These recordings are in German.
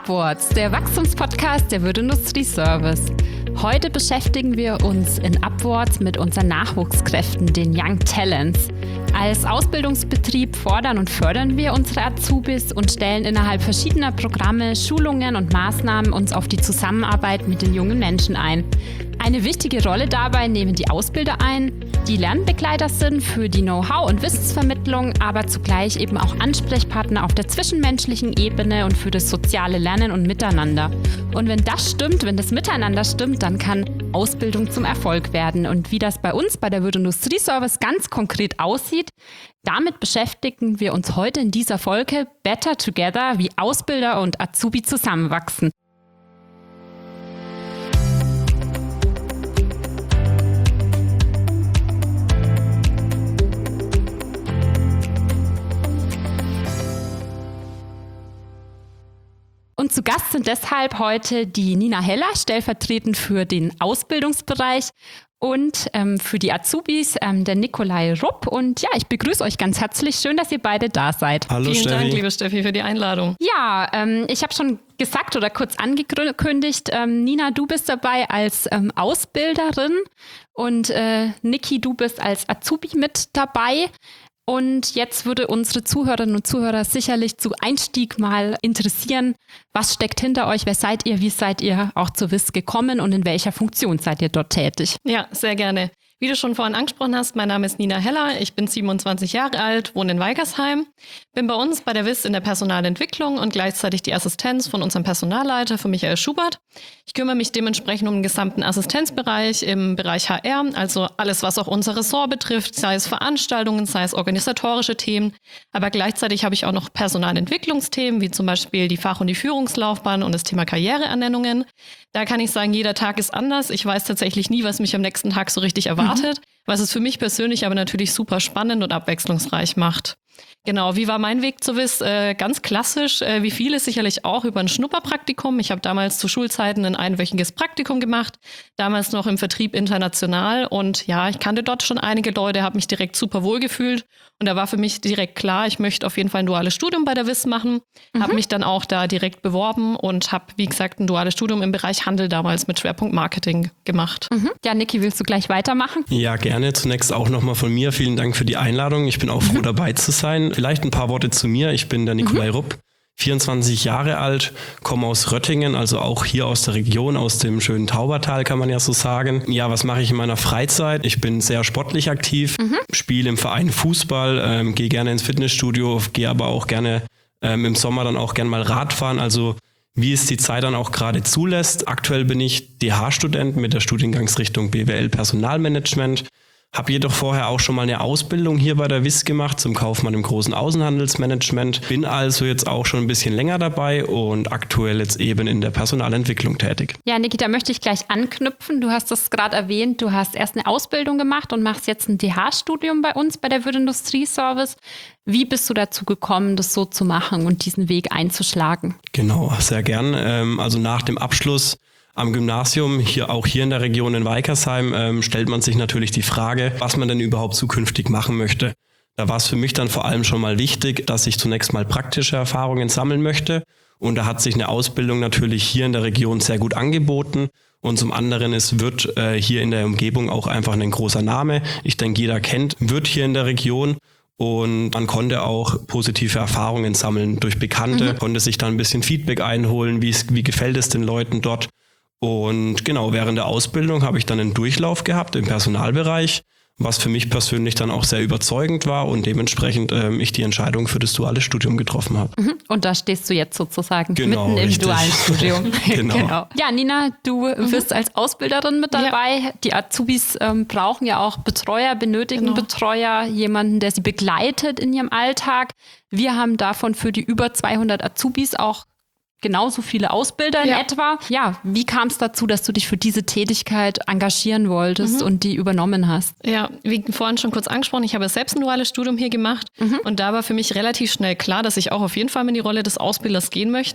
Upwards, der Wachstumspodcast der Würtindustrie Service. Heute beschäftigen wir uns in Upwards mit unseren Nachwuchskräften, den Young Talents. Als Ausbildungsbetrieb fordern und fördern wir unsere Azubis und stellen innerhalb verschiedener Programme, Schulungen und Maßnahmen uns auf die Zusammenarbeit mit den jungen Menschen ein. Eine wichtige Rolle dabei nehmen die Ausbilder ein, die Lernbegleiter sind für die Know-how- und Wissensvermittlung, aber zugleich eben auch Ansprechpartner auf der zwischenmenschlichen Ebene und für das soziale Lernen und Miteinander. Und wenn das stimmt, wenn das Miteinander stimmt, dann kann Ausbildung zum Erfolg werden. Und wie das bei uns bei der Würtindustrie Service ganz konkret aussieht, damit beschäftigen wir uns heute in dieser Folge Better Together, wie Ausbilder und Azubi zusammenwachsen. Und zu Gast sind deshalb heute die Nina Heller, stellvertretend für den Ausbildungsbereich und für die Azubis der Nikolai Rupp. Und ja, ich begrüße euch ganz herzlich. Schön, dass ihr beide da seid. Hallo Vielen Steffi. Dank, liebe Steffi, für die Einladung. Ja, ich habe schon gesagt oder kurz angekündigt, Nina, du bist dabei als Ausbilderin und Niki, du bist als Azubi mit dabei. Und jetzt würde unsere Zuhörerinnen und Zuhörer sicherlich zu Einstieg mal interessieren, was steckt hinter euch, wer seid ihr, wie seid ihr auch zur WIS gekommen und in welcher Funktion seid ihr dort tätig? Ja, sehr gerne. Wie du schon vorhin angesprochen hast, mein Name ist Nina Heller, ich bin 27 Jahre alt, wohne in Weikersheim, bin bei uns bei der WIS in der Personalentwicklung und gleichzeitig die Assistenz von unserem Personalleiter, von Michael Schubert. Ich kümmere mich dementsprechend um den gesamten Assistenzbereich im Bereich HR, also alles, was auch unser Ressort betrifft, sei es Veranstaltungen, sei es organisatorische Themen, aber gleichzeitig habe ich auch noch Personalentwicklungsthemen, wie zum Beispiel die Fach- und die Führungslaufbahn und das Thema Karriereernennungen. Da kann ich sagen, jeder Tag ist anders. Ich weiß tatsächlich nie, was mich am nächsten Tag so richtig erwartet, was es für mich persönlich aber natürlich super spannend und abwechslungsreich macht. Genau, wie war mein Weg zur WIS? Ganz klassisch, wie viele sicherlich auch über ein Schnupperpraktikum. Ich habe damals zu Schulzeiten ein einwöchiges Praktikum gemacht, damals noch im Vertrieb international und ja, ich kannte dort schon einige Leute, habe mich direkt super wohl gefühlt und da war für mich direkt klar, ich möchte auf jeden Fall ein duales Studium bei der WIS machen, habe mich dann auch da direkt beworben und habe, wie gesagt, ein duales Studium im Bereich Handel damals mit Schwerpunkt Marketing gemacht. Ja, Niki, willst du gleich weitermachen? Ja, gerne. Zunächst auch nochmal von mir. Vielen Dank für die Einladung. Ich bin auch froh, dabei zu sein. Vielleicht ein paar Worte zu mir. Ich bin der Nikolai Rupp, 24 Jahre alt, komme aus Röttingen, also auch hier aus der Region, aus dem schönen Taubertal, kann man ja so sagen. Ja, was mache ich in meiner Freizeit? Ich bin sehr sportlich aktiv, spiele im Verein Fußball, gehe gerne ins Fitnessstudio, gehe aber auch gerne im Sommer dann auch gerne mal Radfahren, also wie es die Zeit dann auch gerade zulässt. Aktuell bin ich DH-Student mit der Studiengangsrichtung BWL Personalmanagement. Habe jedoch vorher auch schon mal eine Ausbildung hier bei der WIS gemacht zum Kaufmann im großen Außenhandelsmanagement. Bin also jetzt auch schon ein bisschen länger dabei und aktuell jetzt eben in der Personalentwicklung tätig. Ja, Niki, da möchte ich gleich anknüpfen. Du hast das gerade erwähnt, du hast erst eine Ausbildung gemacht und machst jetzt ein DH-Studium bei uns bei der Würtindustrie Service. Wie bist du dazu gekommen, das so zu machen und diesen Weg einzuschlagen? Genau, sehr gern. Also nach dem Abschluss am Gymnasium, hier in der Region in Weikersheim, stellt man sich natürlich die Frage, was man denn überhaupt zukünftig machen möchte. Da war es für mich dann vor allem schon mal wichtig, dass ich zunächst mal praktische Erfahrungen sammeln möchte. Und da hat sich eine Ausbildung natürlich hier in der Region sehr gut angeboten. Und zum anderen, es wird hier in der Umgebung auch einfach ein großer Name. Ich denke, jeder kennt, wird hier in der Region. Und man konnte auch positive Erfahrungen sammeln durch Bekannte, konnte sich dann ein bisschen Feedback einholen, wie gefällt es den Leuten dort. Und genau, während der Ausbildung habe ich dann einen Durchlauf gehabt im Personalbereich, was für mich persönlich dann auch sehr überzeugend war und dementsprechend ich die Entscheidung für das duale Studium getroffen habe. Und da stehst du jetzt sozusagen genau, mitten im richtig. dualen Studium. Genau. Ja, Nina, du wirst als Ausbilderin mit dabei. Ja. Die Azubis brauchen ja auch Betreuer, benötigen Betreuer, jemanden, der sie begleitet in ihrem Alltag. Wir haben davon für die über 200 Azubis auch genauso viele Ausbilder in etwa. Ja, wie kam es dazu, dass du dich für diese Tätigkeit engagieren wolltest und die übernommen hast? Ja, wie vorhin schon kurz angesprochen, ich habe selbst ein duales Studium hier gemacht und da war für mich relativ schnell klar, dass ich auch auf jeden Fall in die Rolle des Ausbilders gehen möchte.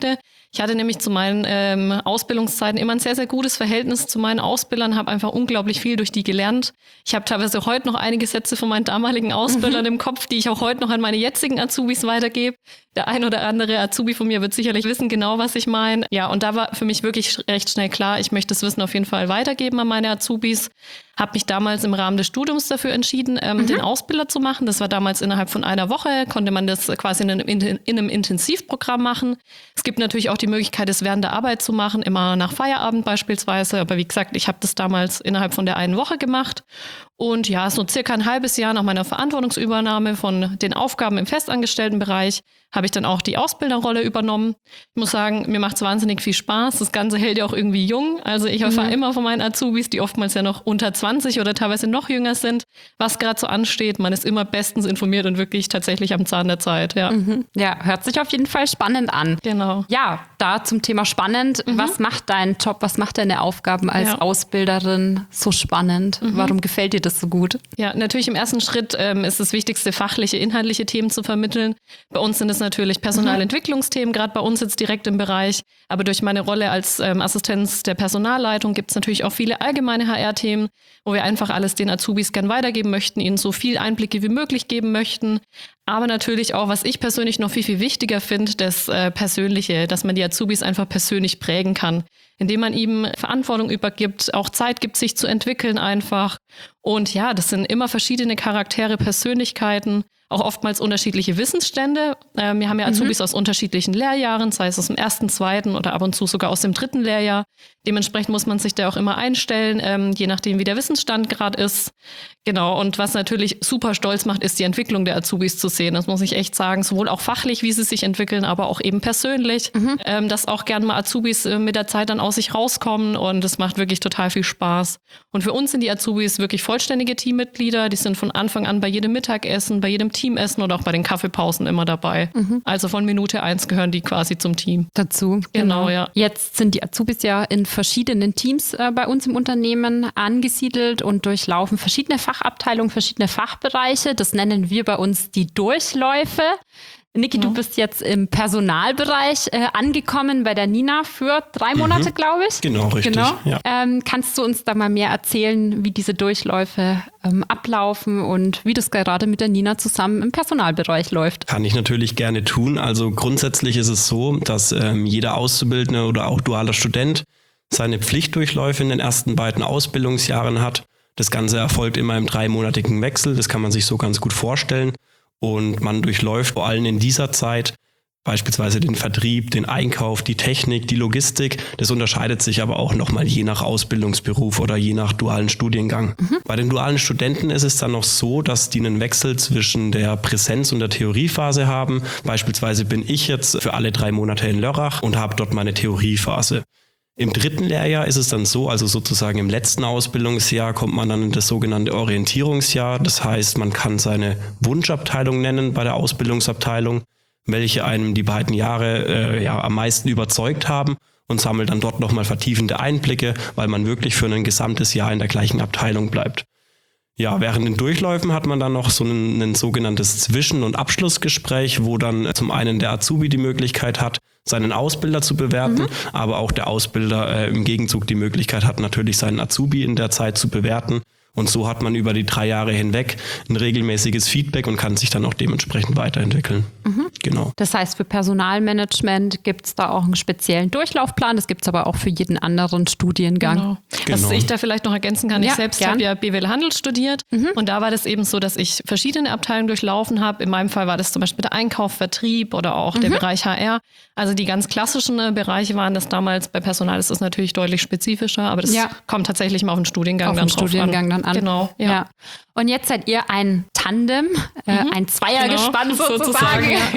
Ich hatte nämlich zu meinen Ausbildungszeiten immer ein sehr, sehr gutes Verhältnis zu meinen Ausbildern, habe einfach unglaublich viel durch die gelernt. Ich habe teilweise heute noch einige Sätze von meinen damaligen Ausbildern im Kopf, die ich auch heute noch an meine jetzigen Azubis weitergebe. Der ein oder andere Azubi von mir wird sicherlich wissen genau, was ich meine. Ja, und da war für mich wirklich recht schnell klar, ich möchte das Wissen auf jeden Fall weitergeben an meine Azubis. Habe mich damals im Rahmen des Studiums dafür entschieden, den Ausbilder zu machen. Das war damals innerhalb von einer Woche, konnte man das quasi in einem Intensivprogramm machen. Es gibt natürlich auch die Möglichkeit, es während der Arbeit zu machen, immer nach Feierabend beispielsweise. Aber wie gesagt, ich habe das damals innerhalb von der einen Woche gemacht. Und ja, so circa ein halbes Jahr nach meiner Verantwortungsübernahme von den Aufgaben im Festangestelltenbereich habe ich dann auch die Ausbilderrolle übernommen. Ich muss sagen, mir macht es wahnsinnig viel Spaß. Das Ganze hält ja auch irgendwie jung. Also ich erfahre immer von meinen Azubis, die oftmals ja noch unter 20 oder teilweise noch jünger sind, was gerade so ansteht. Man ist immer bestens informiert und wirklich tatsächlich am Zahn der Zeit. Ja, ja, hört sich auf jeden Fall spannend an. Genau. Ja, da zum Thema spannend. Was macht dein Job, was macht deine Aufgaben als Ausbilderin so spannend? Warum gefällt dir das so gut? Ja, natürlich im ersten Schritt ist das Wichtigste, fachliche, inhaltliche Themen zu vermitteln. Bei uns sind es natürlich Personalentwicklungsthemen, gerade bei uns jetzt direkt im Bereich. Aber durch meine Rolle als Assistenz der Personalleitung gibt es natürlich auch viele allgemeine HR-Themen, wo wir einfach alles den Azubis gern weitergeben möchten, ihnen so viel Einblicke wie möglich geben möchten. Aber natürlich auch, was ich persönlich noch viel, viel wichtiger finde, das Persönliche, dass man die Azubis einfach persönlich prägen kann, indem man ihm Verantwortung übergibt, auch Zeit gibt, sich zu entwickeln einfach. Und ja, das sind immer verschiedene Charaktere, Persönlichkeiten, auch oftmals unterschiedliche Wissensstände. Wir haben ja Azubis aus unterschiedlichen Lehrjahren, sei es aus dem 1., 2. oder ab und zu sogar aus dem 3. Lehrjahr. Dementsprechend muss man sich da auch immer einstellen, je nachdem, wie der Wissensstand gerade ist. Genau, und was natürlich super stolz macht, ist die Entwicklung der Azubis zu sehen. Das muss ich echt sagen, sowohl auch fachlich, wie sie sich entwickeln, aber auch eben persönlich, dass auch gerne mal Azubis mit der Zeit dann aus sich rauskommen und es macht wirklich total viel Spaß. Und für uns sind die Azubis wirklich vollständige Teammitglieder, die sind von Anfang an bei jedem Mittagessen, bei jedem Teamessen oder auch bei den Kaffeepausen immer dabei. Also von Minute 1 gehören die quasi zum Team. Dazu. Genau, ja. Jetzt sind die Azubis ja in verschiedenen Teams bei uns im Unternehmen angesiedelt und durchlaufen verschiedene Fachabteilungen, verschiedene Fachbereiche. Das nennen wir bei uns die Durchläufe. Niki, du bist jetzt im Personalbereich angekommen bei der Nina für 3 Monate, glaube ich. Genau, richtig. Genau. Ja. Kannst du uns da mal mehr erzählen, wie diese Durchläufe ablaufen und wie das gerade mit der Nina zusammen im Personalbereich läuft? Kann ich natürlich gerne tun. Also grundsätzlich ist es so, dass jeder Auszubildende oder auch dualer Student seine Pflichtdurchläufe in den ersten beiden Ausbildungsjahren hat. Das Ganze erfolgt immer im 3-monatigen Wechsel. Das kann man sich so ganz gut vorstellen. Und man durchläuft vor allem in dieser Zeit beispielsweise den Vertrieb, den Einkauf, die Technik, die Logistik. Das unterscheidet sich aber auch nochmal je nach Ausbildungsberuf oder je nach dualen Studiengang. Bei den dualen Studenten ist es dann noch so, dass die einen Wechsel zwischen der Präsenz- und der Theoriephase haben. Beispielsweise bin ich jetzt für alle 3 Monate in Lörrach und habe dort meine Theoriephase. Im 3. Lehrjahr ist es dann so, also sozusagen im letzten Ausbildungsjahr kommt man dann in das sogenannte Orientierungsjahr. Das heißt, man kann seine Wunschabteilung nennen bei der Ausbildungsabteilung, welche einem die beiden Jahre am meisten überzeugt haben und sammelt dann dort nochmal vertiefende Einblicke, weil man wirklich für ein gesamtes Jahr in der gleichen Abteilung bleibt. Ja, während den Durchläufen hat man dann noch so ein sogenanntes Zwischen- und Abschlussgespräch, wo dann zum einen der Azubi die Möglichkeit hat, seinen Ausbilder zu bewerten, aber auch der Ausbilder im Gegenzug die Möglichkeit hat, natürlich seinen Azubi in der Zeit zu bewerten. Und so hat man über die 3 Jahre hinweg ein regelmäßiges Feedback und kann sich dann auch dementsprechend weiterentwickeln. Genau. Das heißt, für Personalmanagement gibt es da auch einen speziellen Durchlaufplan. Das gibt es aber auch für jeden anderen Studiengang. Genau. Was ich da vielleicht noch ergänzen kann, ich selbst gern. habe ja BWL Handel studiert und da war das eben so, dass ich verschiedene Abteilungen durchlaufen habe. In meinem Fall war das zum Beispiel der Einkauf, Vertrieb oder auch der Bereich HR. Also die ganz klassischen Bereiche waren das damals. Bei Personal ist das natürlich deutlich spezifischer, aber das kommt tatsächlich mal auf den Studiengang dann drauf an. Genau, ja. Und jetzt seid ihr ein Tandem, ein Zweiergespann sozusagen. Ja.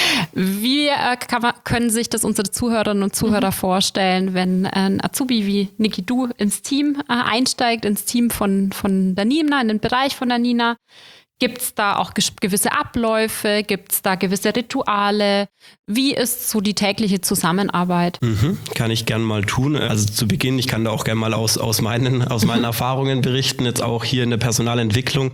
Wie können sich das unsere Zuhörerinnen und Zuhörer vorstellen, wenn ein Azubi wie Niki, du ins Team einsteigt, ins Team von der Nina, in den Bereich von der Nina? Gibt es da auch gewisse Abläufe? Gibt es da gewisse Rituale? Wie ist so die tägliche Zusammenarbeit? Kann ich gern mal tun. Also zu Beginn, ich kann da auch gern mal aus meinen Erfahrungen berichten, jetzt auch hier in der Personalentwicklung.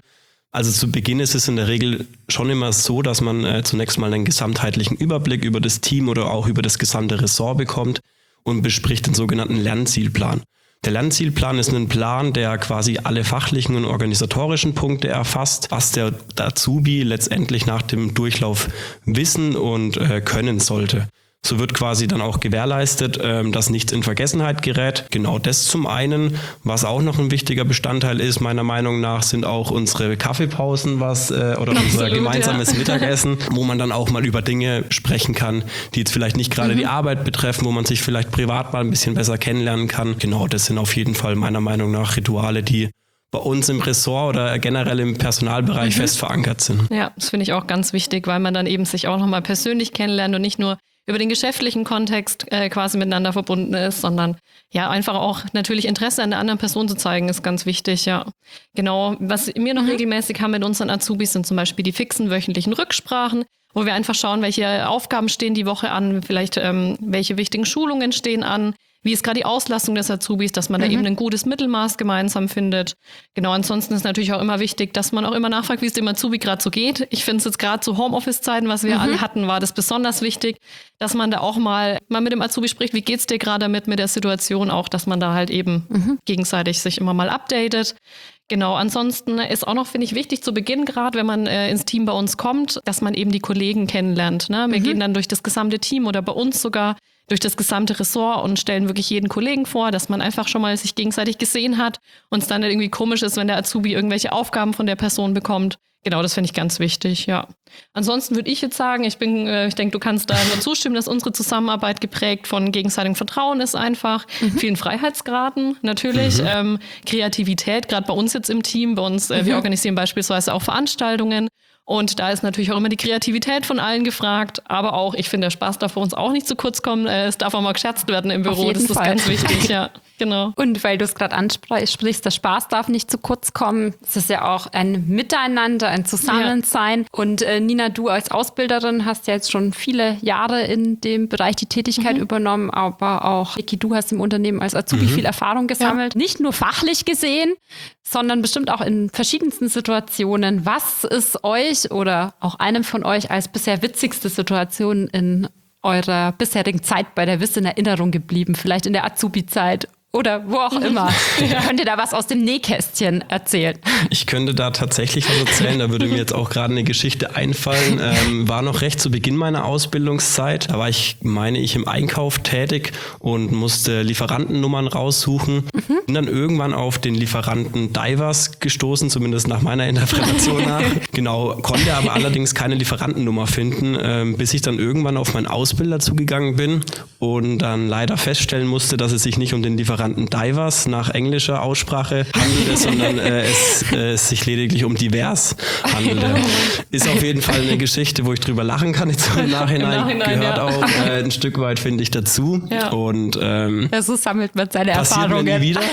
Also zu Beginn ist es in der Regel schon immer so, dass man zunächst mal einen gesamtheitlichen Überblick über das Team oder auch über das gesamte Ressort bekommt und bespricht den sogenannten Lernzielplan. Der Lernzielplan ist ein Plan, der quasi alle fachlichen und organisatorischen Punkte erfasst, was der Azubi letztendlich nach dem Durchlauf wissen und können sollte. So wird quasi dann auch gewährleistet, dass nichts in Vergessenheit gerät. Genau das zum einen. Was auch noch ein wichtiger Bestandteil ist, meiner Meinung nach, sind auch unsere Kaffeepausen, unser gemeinsames Mittagessen, wo man dann auch mal über Dinge sprechen kann, die jetzt vielleicht nicht gerade die Arbeit betreffen, wo man sich vielleicht privat mal ein bisschen besser kennenlernen kann. Genau, das sind auf jeden Fall meiner Meinung nach Rituale, die bei uns im Ressort oder generell im Personalbereich fest verankert sind. Ja, das finde ich auch ganz wichtig, weil man dann eben sich auch nochmal persönlich kennenlernt und nicht nur über den geschäftlichen Kontext quasi miteinander verbunden ist, sondern ja einfach auch natürlich Interesse an der anderen Person zu zeigen, ist ganz wichtig, ja. Genau, was wir noch regelmäßig haben mit unseren Azubis, sind zum Beispiel die fixen wöchentlichen Rücksprachen, wo wir einfach schauen, welche Aufgaben stehen die Woche an, vielleicht welche wichtigen Schulungen stehen an, wie ist gerade die Auslastung des Azubis, dass man da eben ein gutes Mittelmaß gemeinsam findet. Genau, ansonsten ist natürlich auch immer wichtig, dass man auch immer nachfragt, wie es dem Azubi gerade so geht. Ich finde es jetzt gerade zu Homeoffice-Zeiten, was wir alle hatten, war das besonders wichtig, dass man da auch mal mit dem Azubi spricht, wie geht's dir gerade mit der Situation auch, dass man da halt eben gegenseitig sich immer mal updatet. Genau, ansonsten ist auch noch, finde ich, wichtig zu Beginn, gerade wenn man ins Team bei uns kommt, dass man eben die Kollegen kennenlernt. Ne? Wir gehen dann durch das gesamte Team oder bei uns sogar durch das gesamte Ressort und stellen wirklich jeden Kollegen vor, dass man einfach schon mal sich gegenseitig gesehen hat und es dann irgendwie komisch ist, wenn der Azubi irgendwelche Aufgaben von der Person bekommt. Genau, das finde ich ganz wichtig, ja. Ansonsten würde ich jetzt sagen, ich denke, du kannst da nur zustimmen, dass unsere Zusammenarbeit geprägt von gegenseitigem Vertrauen ist einfach, vielen Freiheitsgraden natürlich, Kreativität, gerade bei uns jetzt im Team, wir organisieren beispielsweise auch Veranstaltungen. Und da ist natürlich auch immer die Kreativität von allen gefragt. Aber auch, ich finde, der Spaß darf bei uns auch nicht zu kurz kommen. Es darf auch mal gescherzt werden im Büro. Das ist ganz wichtig, ja. Genau. Und weil du es gerade ansprichst, der Spaß darf nicht zu kurz kommen. Es ist ja auch ein Miteinander, ein Zusammensein. Ja. Und Nina, du als Ausbilderin hast ja jetzt schon viele Jahre in dem Bereich die Tätigkeit übernommen. Aber auch, Niki, du hast im Unternehmen als Azubi viel Erfahrung gesammelt. Ja. Nicht nur fachlich gesehen, sondern bestimmt auch in verschiedensten Situationen. Was ist euch oder auch einem von euch als bisher witzigste Situation in eurer bisherigen Zeit bei der WIS in Erinnerung geblieben? Vielleicht in der Azubi-Zeit oder wo auch immer. Könnt ihr da was aus dem Nähkästchen erzählen? Ich könnte da tatsächlich was erzählen. Da würde mir jetzt auch gerade eine Geschichte einfallen. War noch recht zu Beginn meiner Ausbildungszeit. Da war ich im Einkauf tätig und musste Lieferantennummern raussuchen. Bin dann irgendwann auf den Lieferanten Divers gestoßen, zumindest nach meiner Interpretation nach. Genau, konnte aber allerdings keine Lieferantennummer finden, bis ich dann irgendwann auf meinen Ausbilder zugegangen bin und dann leider feststellen musste, dass es sich nicht um den Lieferanten Divers nach englischer Aussprache handelte, sondern es sich lediglich um divers handelte. Ist auf jeden Fall eine Geschichte, wo ich drüber lachen kann. Jetzt im Nachhinein gehört auch ein Stück weit, finde ich, dazu. Ja. Und so sammelt man seine Erfahrungen.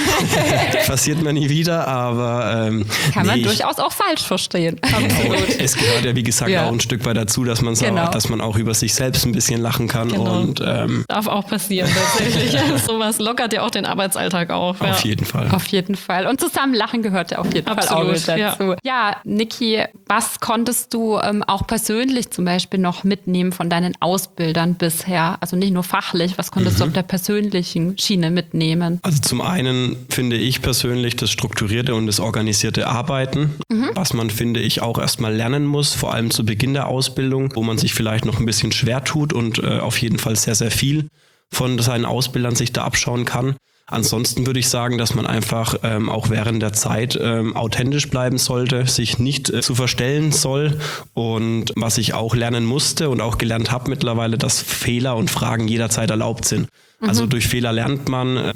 Passiert mir nie wieder, aber kann man durchaus auch falsch verstehen. Absolut. Es gehört ja, wie gesagt, auch ein Stück weit dazu, dass man dass man auch über sich selbst ein bisschen lachen kann. Genau. Und darf auch passieren tatsächlich. Sowas lockert ja auch den Arbeitsalltag auf. Auf jeden Fall. Auf jeden Fall. Und zusammen lachen gehört ja auf jeden Fall auch mit dazu. Ja, Niki, was konntest du auch persönlich zum Beispiel noch mitnehmen von deinen Ausbildern bisher? Also nicht nur fachlich, was konntest du auf der persönlichen Schiene mitnehmen? Also zum einen finde ich persönlich das strukturierte und das organisierte Arbeiten, was man, finde ich, auch erstmal lernen muss, vor allem zu Beginn der Ausbildung, wo man sich vielleicht noch ein bisschen schwer tut und auf jeden Fall sehr, sehr viel von seinen Ausbildern sich da abschauen kann. Ansonsten würde ich sagen, dass man einfach auch während der Zeit authentisch bleiben sollte, sich nicht zu verstellen soll. Und was ich auch lernen musste und auch gelernt habe mittlerweile, dass Fehler und Fragen jederzeit erlaubt sind. Also durch Fehler lernt man,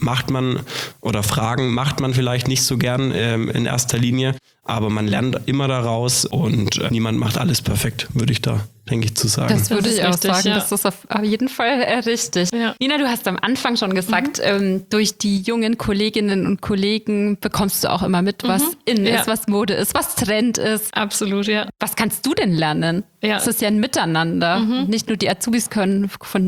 Fragen macht man vielleicht nicht so gern in erster Linie, aber man lernt immer daraus und niemand macht alles perfekt, würde ich da, denke ich, zu sagen. Das würde ich auch sagen, das ist auf jeden Fall richtig. Ja. Nina, du hast am Anfang schon gesagt, durch die jungen Kolleginnen und Kollegen bekommst du auch immer mit, was in ist, was Mode ist, was Trend ist. Absolut, ja. Was kannst du denn lernen Ja. Es ist ja ein Miteinander. Nicht nur die Azubis können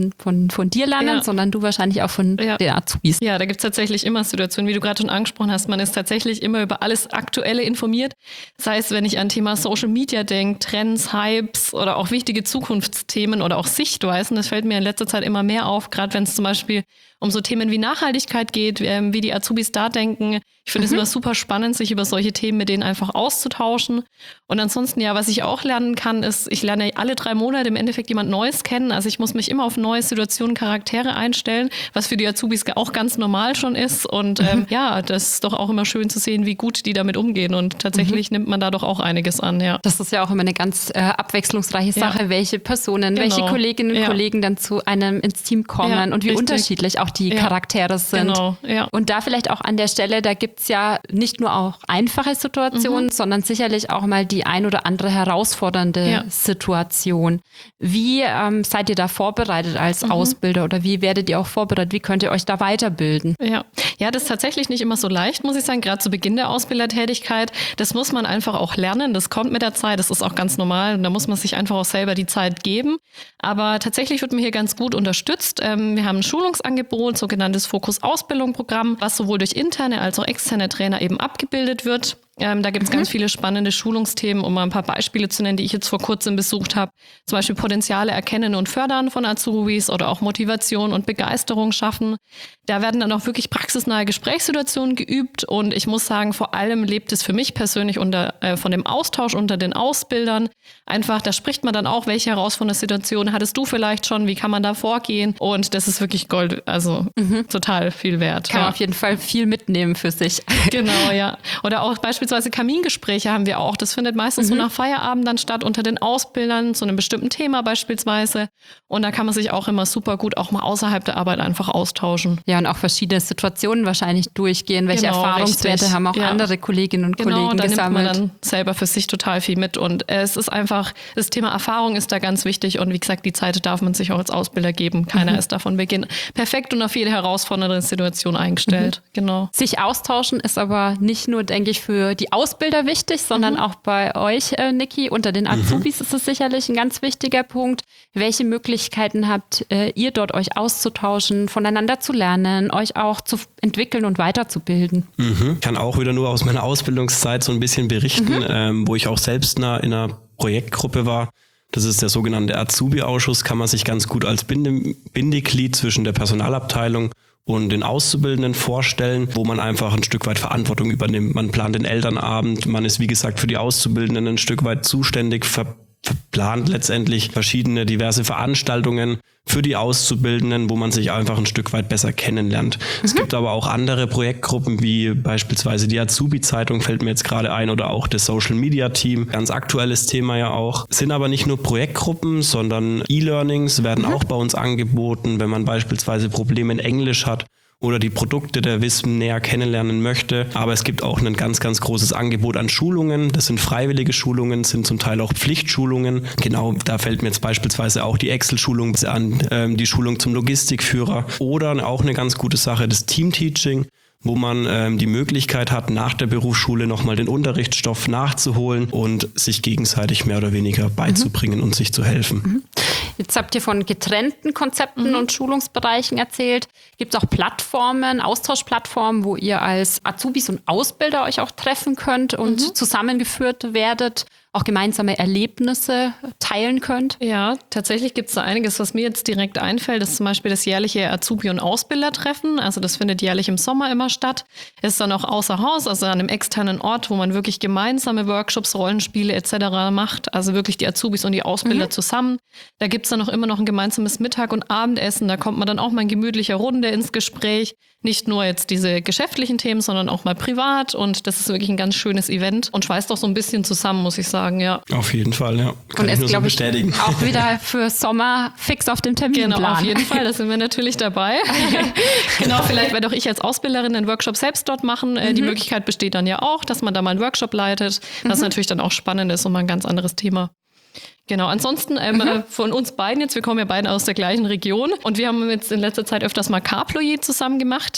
von dir lernen, sondern du wahrscheinlich auch von den Azubis. Ja, da gibt es tatsächlich immer Situationen, wie du gerade schon angesprochen hast. Man ist tatsächlich immer über alles Aktuelle informiert. Sei es, wenn ich an Thema Social Media denke, Trends, Hypes oder auch wichtige Zukunftsthemen oder auch Sichtweisen. Das fällt mir in letzter Zeit immer mehr auf, gerade wenn es zum Beispiel um so Themen wie Nachhaltigkeit geht, wie die Azubis da denken. Ich finde es immer super spannend, sich über solche Themen mit denen einfach auszutauschen. Und ansonsten, ja, was ich auch lernen kann, ist, ich lerne alle 3 Monate im Endeffekt jemand Neues kennen. Also ich muss mich immer auf neue Situationen, Charaktere einstellen, was für die Azubis auch ganz normal schon ist. Und ja, das ist doch auch immer schön zu sehen, wie gut die damit umgehen. Und tatsächlich nimmt man da doch auch einiges an, ja. Das ist ja auch immer eine ganz abwechslungsreiche Sache, welche Personen, welche Kolleginnen und Kollegen dann zu einem ins Team kommen und wie unterschiedlich auch die Charaktere sind. Genau, ja. Und da vielleicht auch an der Stelle, da gibt es ja nicht nur auch einfache Situationen, sondern sicherlich auch mal die ein oder andere herausfordernde Situation. Wie seid ihr da vorbereitet als Ausbilder oder wie werdet ihr auch vorbereitet? Wie könnt ihr euch da weiterbilden? Ja, das ist tatsächlich nicht immer so leicht, muss ich sagen, gerade zu Beginn der Ausbildertätigkeit. Das muss man einfach auch lernen, das kommt mit der Zeit, das ist auch ganz normal und da muss man sich einfach auch selber die Zeit geben. Aber tatsächlich wird man hier ganz gut unterstützt. Wir haben ein Schulungsangebot, sogenanntes Fokus-Ausbildung-Programm, was sowohl durch interne als auch externe Trainer eben abgebildet wird. Da gibt es ganz viele spannende Schulungsthemen, um mal ein paar Beispiele zu nennen, die ich jetzt vor kurzem besucht habe. Zum Beispiel Potenziale erkennen und fördern von Azubis oder auch Motivation und Begeisterung schaffen. Da werden dann auch wirklich praxisnahe Gesprächssituationen geübt und ich muss sagen, vor allem lebt es für mich persönlich von dem Austausch unter den Ausbildern. Einfach, da spricht man dann auch, welche herausfordernde Situation hattest du vielleicht schon, wie kann man da vorgehen und das ist wirklich Gold, also total viel wert. Kann man auf jeden Fall viel mitnehmen für sich. Genau, ja. Oder auch beispielsweise Kamingespräche haben wir auch. Das findet meistens so nach Feierabend dann statt unter den Ausbildern zu einem bestimmten Thema beispielsweise. Und da kann man sich auch immer super gut auch mal außerhalb der Arbeit einfach austauschen. Ja, und auch verschiedene Situationen wahrscheinlich durchgehen. Welche Erfahrungswerte haben auch andere Kolleginnen und Kollegen da gesammelt? Nimmt man dann selber für sich total viel mit. Und es ist einfach, das Thema Erfahrung ist da ganz wichtig. Und wie gesagt, die Zeit darf man sich auch als Ausbilder geben. Keiner ist da von Beginn perfekt und auf jede herausfordernde Situation eingestellt. Genau. Sich austauschen ist aber nicht nur, denke ich, für die Ausbilder wichtig, sondern auch bei euch, Niki, unter den Azubis ist es sicherlich ein ganz wichtiger Punkt. Welche Möglichkeiten habt ihr dort, euch auszutauschen, voneinander zu lernen, euch auch zu entwickeln und weiterzubilden? Ich kann auch wieder nur aus meiner Ausbildungszeit so ein bisschen berichten, wo ich auch selbst in einer Projektgruppe war. Das ist der sogenannte Azubi-Ausschuss, kann man sich ganz gut als Bindeglied zwischen der Personalabteilung und den Auszubildenden vorstellen, wo man einfach ein Stück weit Verantwortung übernimmt. Man plant den Elternabend, man ist wie gesagt für die Auszubildenden ein Stück weit zuständig, verplant letztendlich verschiedene diverse Veranstaltungen für die Auszubildenden, wo man sich einfach ein Stück weit besser kennenlernt. Es gibt aber auch andere Projektgruppen, wie beispielsweise die Azubi-Zeitung fällt mir jetzt gerade ein oder auch das Social-Media-Team. Ganz aktuelles Thema ja auch. Es sind aber nicht nur Projektgruppen, sondern E-Learnings werden auch bei uns angeboten, wenn man beispielsweise Probleme in Englisch hat oder die Produkte der Wissen näher kennenlernen möchte. Aber es gibt auch ein ganz, ganz großes Angebot an Schulungen. Das sind freiwillige Schulungen, sind zum Teil auch Pflichtschulungen. Genau, da fällt mir jetzt beispielsweise auch die Excel-Schulung an, die Schulung zum Logistikführer oder auch eine ganz gute Sache, das Team-Teaching, wo man die Möglichkeit hat, nach der Berufsschule nochmal den Unterrichtsstoff nachzuholen und sich gegenseitig mehr oder weniger beizubringen und sich zu helfen. Jetzt habt ihr von getrennten Konzepten und Schulungsbereichen erzählt. Gibt es auch Plattformen, Austauschplattformen, wo ihr als Azubis und Ausbilder euch auch treffen könnt und zusammengeführt werdet, auch gemeinsame Erlebnisse teilen könnt? Ja, tatsächlich gibt es da einiges, was mir jetzt direkt einfällt. Das ist zum Beispiel das jährliche Azubi- und Ausbildertreffen. Also das findet jährlich im Sommer immer statt. Ist dann auch außer Haus, also an einem externen Ort, wo man wirklich gemeinsame Workshops, Rollenspiele etc. macht. Also wirklich die Azubis und die Ausbilder zusammen. Da gibt es dann auch immer noch ein gemeinsames Mittag- und Abendessen. Da kommt man dann auch mal in gemütlicher Runde ins Gespräch. Nicht nur jetzt diese geschäftlichen Themen, sondern auch mal privat. Und das ist wirklich ein ganz schönes Event und schweißt auch so ein bisschen zusammen, muss ich sagen, ja. Auf jeden Fall, ja. Kann ich nur so bestätigen. Auch wieder für Sommer fix auf dem Terminplan. Genau, auf jeden Fall, da sind wir natürlich dabei. Genau, vielleicht werde auch ich als Ausbilderin einen Workshop selbst dort machen. Die Möglichkeit besteht dann ja auch, dass man da mal einen Workshop leitet, was natürlich dann auch spannend ist und mal ein ganz anderes Thema. Genau, ansonsten von uns beiden jetzt, wir kommen ja beide aus der gleichen Region und wir haben jetzt in letzter Zeit öfters mal Carployer zusammen gemacht.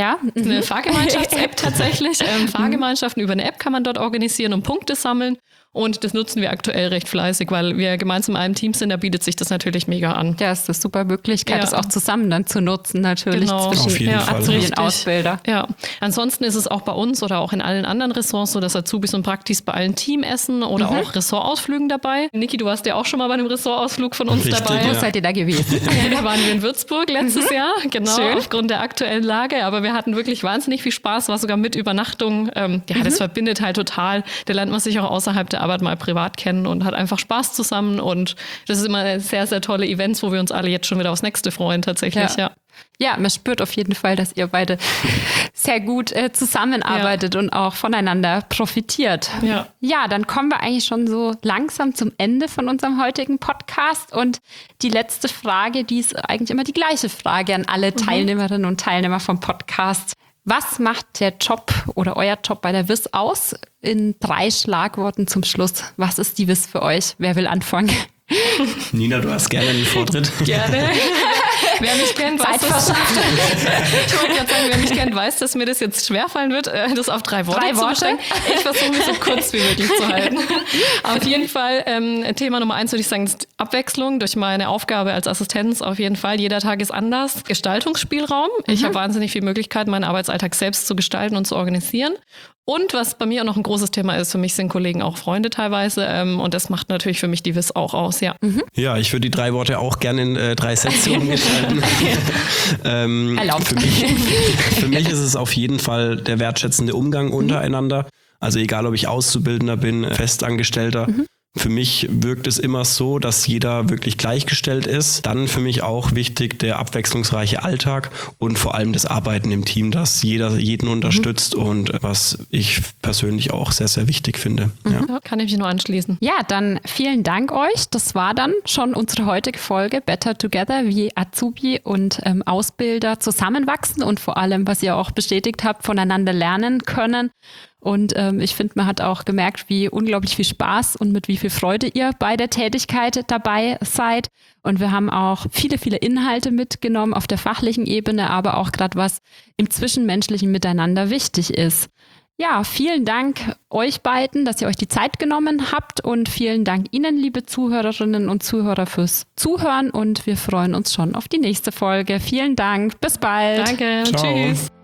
Eine Fahrgemeinschafts-App tatsächlich. Fahrgemeinschaften über eine App kann man dort organisieren und Punkte sammeln. Und das nutzen wir aktuell recht fleißig, weil wir gemeinsam in einem Team sind, da bietet sich das natürlich mega an. Ja, ist das super Möglichkeit, das auch zusammen dann zu nutzen, natürlich zwischen Auf jeden Fall. den Ausbilder. Ja, ansonsten ist es auch bei uns oder auch in allen anderen Ressorts so, dass Azubis und Praktis bei allen Teamessen oder auch Ressortausflügen dabei. Niki, du warst ja auch schon mal bei einem Ressortausflug von uns Richtig, dabei. Wo seid ihr da gewesen? Ja, da waren wir in Würzburg letztes Jahr, genau, Schön. aufgrund der aktuellen Lage. Aber wir hatten wirklich wahnsinnig viel Spaß, war sogar mit Übernachtung. Das verbindet halt total. Da lernt man sich auch außerhalb der Arbeit mal privat kennen und hat einfach Spaß zusammen. Und das ist immer sehr, sehr tolle Events, wo wir uns alle jetzt schon wieder aufs nächste freuen tatsächlich, ja. Ja, man spürt auf jeden Fall, dass ihr beide sehr gut zusammenarbeitet und auch voneinander profitiert. Ja, dann kommen wir eigentlich schon so langsam zum Ende von unserem heutigen Podcast. Und die letzte Frage, die ist eigentlich immer die gleiche Frage an alle Teilnehmerinnen und Teilnehmer vom Podcast. Was macht der Job oder euer Job bei der WIS aus? In 3 Schlagworten zum Schluss. Was ist die WIS für euch? Wer will anfangen? Nina, du hast gerne den Vortritt. Gerne. Wer mich kennt, weiß das. Ich wollte gerade sagen, wer mich kennt, weiß, dass mir das jetzt schwerfallen wird, das auf 3 Worte zu beschränken. Ich versuche mich so kurz wie möglich zu halten. Auf jeden Fall, Thema Nummer 1 würde ich sagen, ist Abwechslung durch meine Aufgabe als Assistenz. Auf jeden Fall, jeder Tag ist anders. Gestaltungsspielraum. Ich habe wahnsinnig viel Möglichkeit, meinen Arbeitsalltag selbst zu gestalten und zu organisieren. Und was bei mir auch noch ein großes Thema ist, für mich sind Kollegen auch Freunde teilweise. Und das macht natürlich für mich die WIS auch aus, ja. Ja, ich würde die 3 Worte auch gerne in 3 Sätze umgestalten. Erlaubt. Für mich ist es auf jeden Fall der wertschätzende Umgang untereinander. Also egal, ob ich Auszubildender bin, Festangestellter. Für mich wirkt es immer so, dass jeder wirklich gleichgestellt ist. Dann für mich auch wichtig der abwechslungsreiche Alltag und vor allem das Arbeiten im Team, dass jeder jeden unterstützt und was ich persönlich auch sehr, sehr wichtig finde. Ja, kann ich mich nur anschließen. Ja, dann vielen Dank euch. Das war dann schon unsere heutige Folge Better Together, wie Azubi und Ausbilder zusammenwachsen und vor allem, was ihr auch bestätigt habt, voneinander lernen können. Und ich finde, man hat auch gemerkt, wie unglaublich viel Spaß und mit wie viel Freude ihr bei der Tätigkeit dabei seid. Und wir haben auch viele, viele Inhalte mitgenommen auf der fachlichen Ebene, aber auch gerade was im zwischenmenschlichen Miteinander wichtig ist. Ja, vielen Dank euch beiden, dass ihr euch die Zeit genommen habt und vielen Dank Ihnen, liebe Zuhörerinnen und Zuhörer, fürs Zuhören und wir freuen uns schon auf die nächste Folge. Vielen Dank, bis bald. Danke, Ciao. tschüss.